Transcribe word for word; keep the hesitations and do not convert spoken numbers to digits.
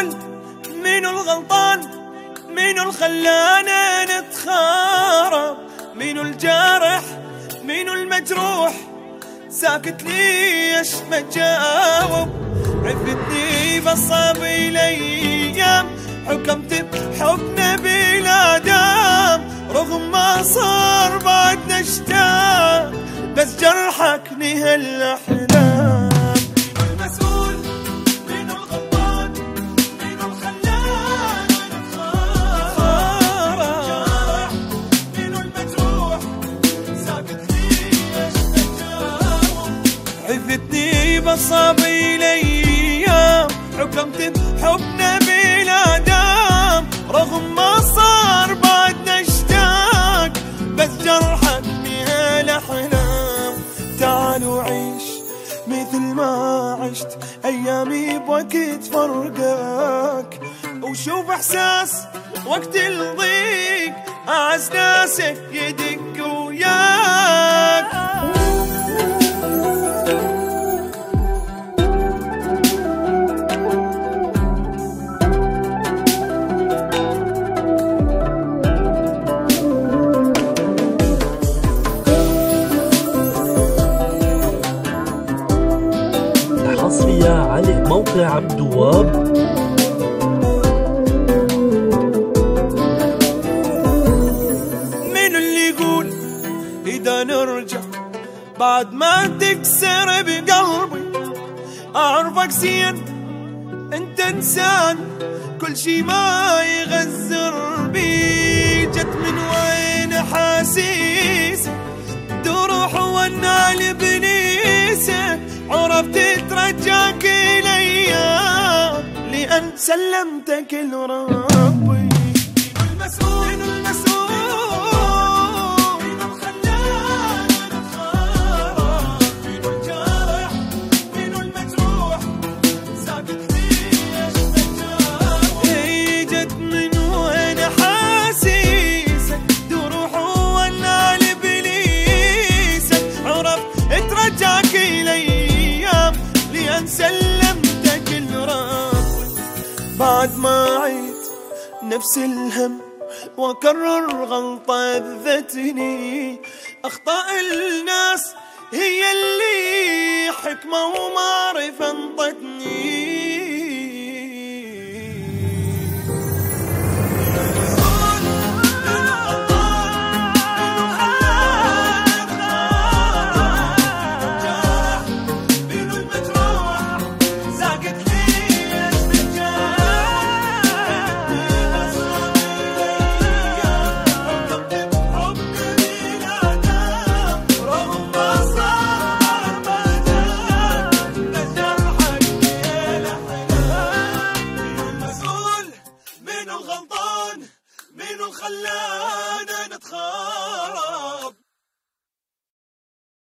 المسؤول؟ مين الغلطان؟ مين الخلانا نتخارب؟ مين الجارح؟ مين المجروح؟ ساكت ليش ما تجاوب؟ عفتني بصابي الايام، حكمت بحبنا بلا دام، رغم ما صار بعدنا اشتاق، بس جرحك نهى الاحلام. مين المسؤول؟ مين الغلطان؟ مين الخلانا نتخارب؟ مين المجروح؟ ساكت ليش ما تجاوب؟ عفتني بصابي الايام، حكمت بحبنا بلا دام، رغم ما صار بعدنا اشتاق، بس جرحك نهى الاحلام. تعال وعيش مثل ما عشت ايامي بوقت فرقك، وشوف احساس وقت الضيق، اعز ناسك يدق وياك. حصرية على موقع عبدواب. مين اللي يقول إذا نرجع بعد ما تكسر بقلبي؟ أعرفك زين أنت إنسان، كل شي ما يغزر بي. جت من وين حاسيسك؟ تروح والنال بنيسك، عرفت ترجعك الايام، لان سلمتك لربي. مين المسؤول؟ مين المسؤول؟ مين الخلانا نتخارب؟ مين الجارح؟ مين المجروح؟ ساكت ليش ما تجاوب؟ هي جت من وين حاسيسك؟ تروح والنال بليسك، عرفت ترجعك الايام، لأن سلمتك لربي. بعد ما عيد نفس الهم وكرر غلطة ذتني، أخطاء الناس هي اللي حكمة ومعرفة انطتني.